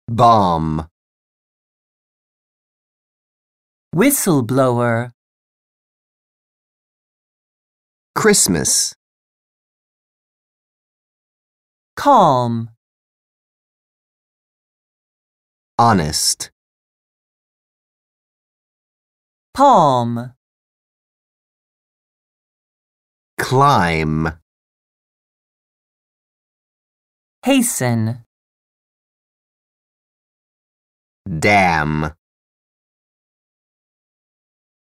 bomb, whistleblower, Christmas, calm, honest, palm, climb, hasten, dam.